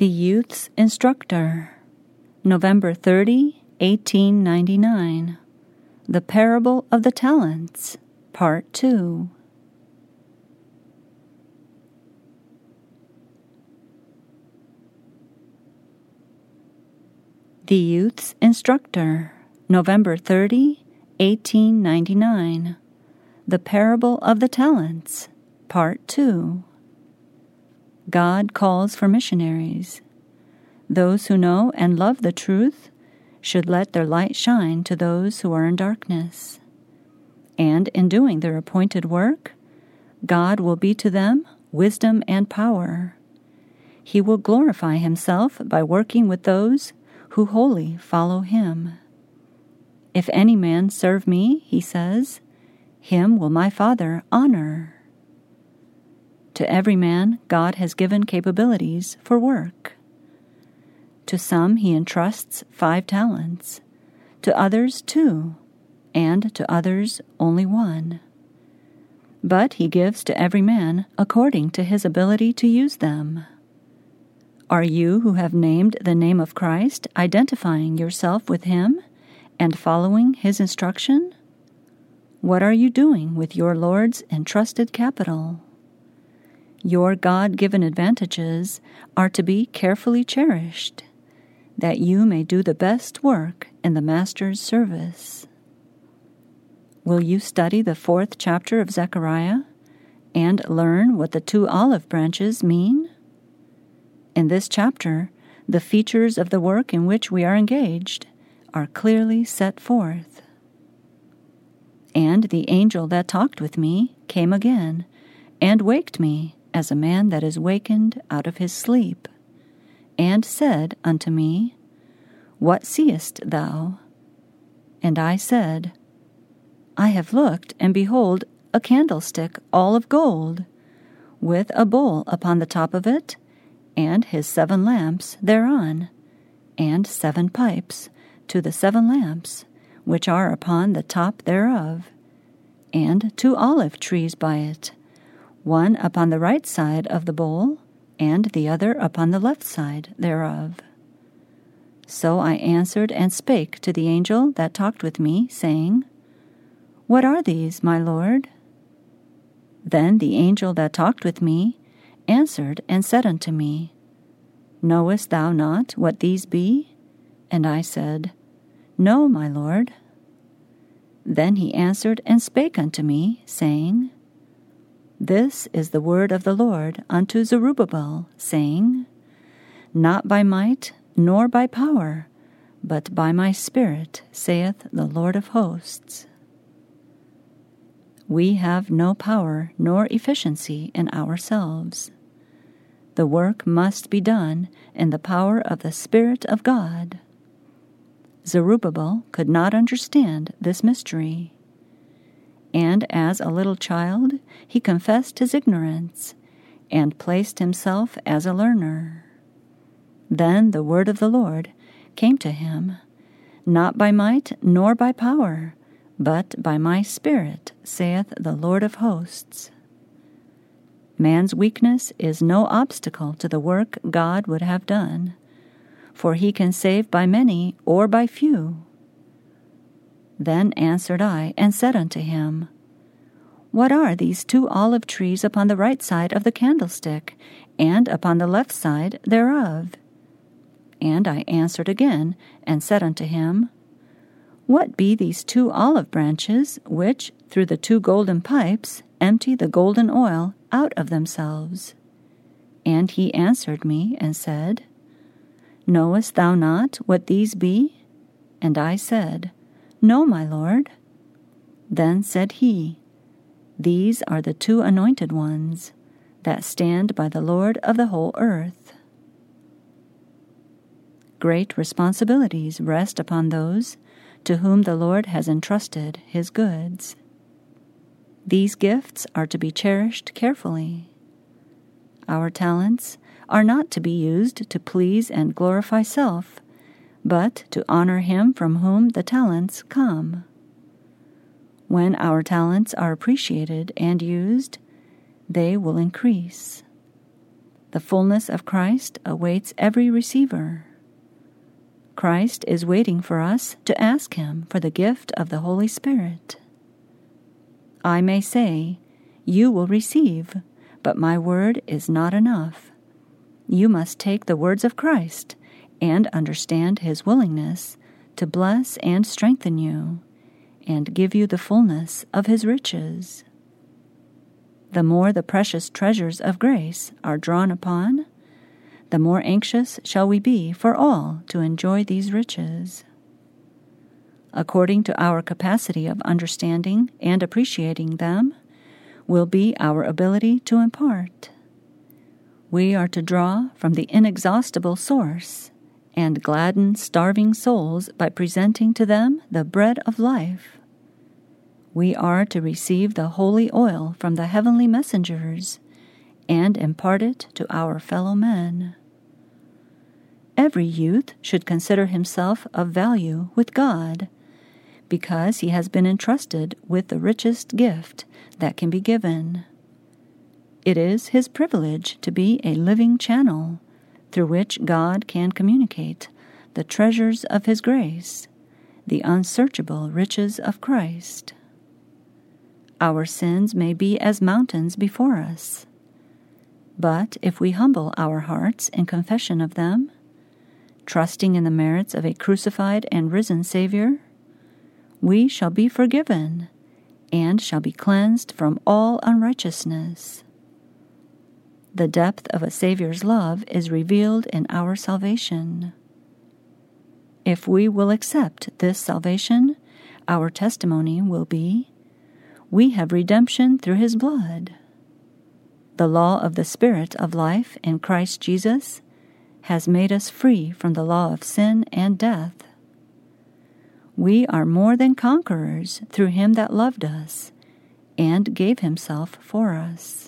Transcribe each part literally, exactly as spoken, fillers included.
The Youth's Instructor, November thirtieth, eighteen ninety-nine. The Parable of the Talents, Part two. The Youth's Instructor, November thirtieth, eighteen ninety-nine. The Parable of the Talents, Part two. God calls for missionaries. Those who know and love the truth should let their light shine to those who are in darkness. And in doing their appointed work, God will be to them wisdom and power. He will glorify himself by working with those who wholly follow him. If any man serve me, he says, him will my Father honor. To every man God has given capabilities for work. To some he entrusts five talents, to others two, and to others only one. But he gives to every man according to his ability to use them. Are you who have named the name of Christ identifying yourself with him and following his instruction? What are you doing with your Lord's entrusted capital? Your God-given advantages are to be carefully cherished, that you may do the best work in the Master's service. Will you study the fourth chapter of Zechariah and learn what the two olive branches mean? In this chapter, the features of the work in which we are engaged are clearly set forth. And the angel that talked with me came again and waked me as a man that is wakened out of his sleep, and said unto me, What seest thou? And I said, I have looked, and behold, a candlestick all of gold, with a bowl upon the top of it, and his seven lamps thereon, and seven pipes to the seven lamps, which are upon the top thereof, and two olive trees by it, one upon the right side of the bowl, and the other upon the left side thereof. So I answered and spake to the angel that talked with me, saying, What are these, my Lord? Then the angel that talked with me answered and said unto me, Knowest thou not what these be? And I said, No, my Lord. Then he answered and spake unto me, saying, This is the word of the Lord unto Zerubbabel, saying, Not by might nor by power, but by my Spirit, saith the Lord of hosts. We have no power nor efficiency in ourselves. The work must be done in the power of the Spirit of God. Zerubbabel could not understand this mystery. And as a little child, he confessed his ignorance, and placed himself as a learner. Then the word of the Lord came to him, Not by might nor by power, but by my Spirit, saith the Lord of hosts. Man's weakness is no obstacle to the work God would have done, for he can save by many or by few. Then answered I, and said unto him, What are these two olive trees upon the right side of the candlestick, and upon the left side thereof? And I answered again, and said unto him, What be these two olive branches, which through the two golden pipes empty the golden oil out of themselves? And he answered me, and said, Knowest thou not what these be? And I said, No, my Lord. Then said he, These are the two anointed ones, that stand by the Lord of the whole earth. Great responsibilities rest upon those to whom the Lord has entrusted his goods. These gifts are to be cherished carefully. Our talents are not to be used to please and glorify self, but to honor him from whom the talents come. When our talents are appreciated and used, they will increase. The fullness of Christ awaits every receiver. Christ is waiting for us to ask Him for the gift of the Holy Spirit. I may say, "You will receive, but my word is not enough." You must take the words of Christ and understand His willingness to bless and strengthen you, and give you the fullness of His riches. The more the precious treasures of grace are drawn upon, the more anxious shall we be for all to enjoy these riches. According to our capacity of understanding and appreciating them, will be our ability to impart. We are to draw from the inexhaustible source and gladden starving souls by presenting to them the bread of life. We are to receive the holy oil from the heavenly messengers and impart it to our fellow men. Every youth should consider himself of value with God, because he has been entrusted with the richest gift that can be given. It is his privilege to be a living channel through which God can communicate the treasures of His grace, the unsearchable riches of Christ. Our sins may be as mountains before us, but if we humble our hearts in confession of them, trusting in the merits of a crucified and risen Savior, we shall be forgiven and shall be cleansed from all unrighteousness. The depth of a Savior's love is revealed in our salvation. If we will accept this salvation, our testimony will be, "We have redemption through His blood." The law of the Spirit of life in Christ Jesus has made us free from the law of sin and death. We are more than conquerors through Him that loved us and gave Himself for us.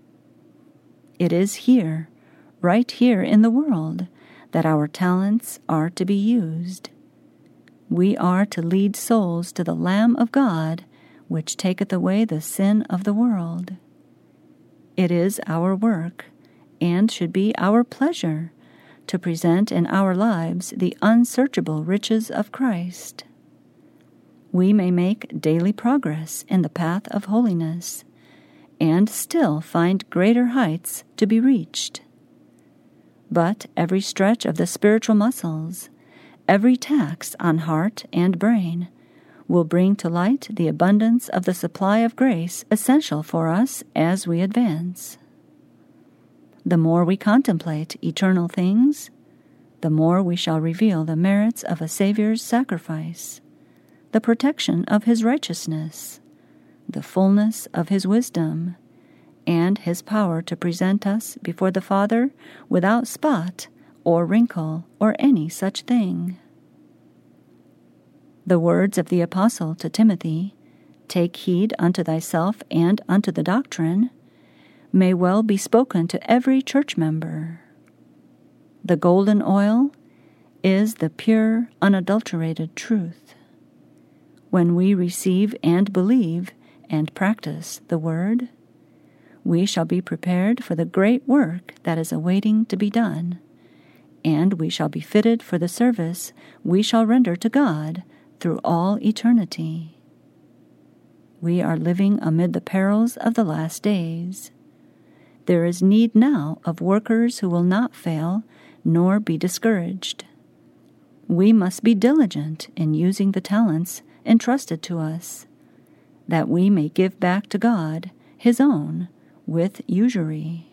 It is here, right here in the world, that our talents are to be used. We are to lead souls to the Lamb of God, which taketh away the sin of the world. It is our work, and should be our pleasure, to present in our lives the unsearchable riches of Christ. We may make daily progress in the path of holiness, and still find greater heights to be reached. But every stretch of the spiritual muscles, every tax on heart and brain, will bring to light the abundance of the supply of grace essential for us as we advance. The more we contemplate eternal things, the more we shall reveal the merits of a Savior's sacrifice, the protection of His righteousness, the fullness of His wisdom, and His power to present us before the Father without spot or wrinkle or any such thing. The words of the Apostle to Timothy, "Take heed unto thyself and unto the doctrine," may well be spoken to every church member. The golden oil is the pure, unadulterated truth. When we receive and believe and practice the Word, we shall be prepared for the great work that is awaiting to be done, and we shall be fitted for the service we shall render to God through all eternity. We are living amid the perils of the last days. There is need now of workers who will not fail nor be discouraged. We must be diligent in using the talents entrusted to us, that we may give back to God His own with usury.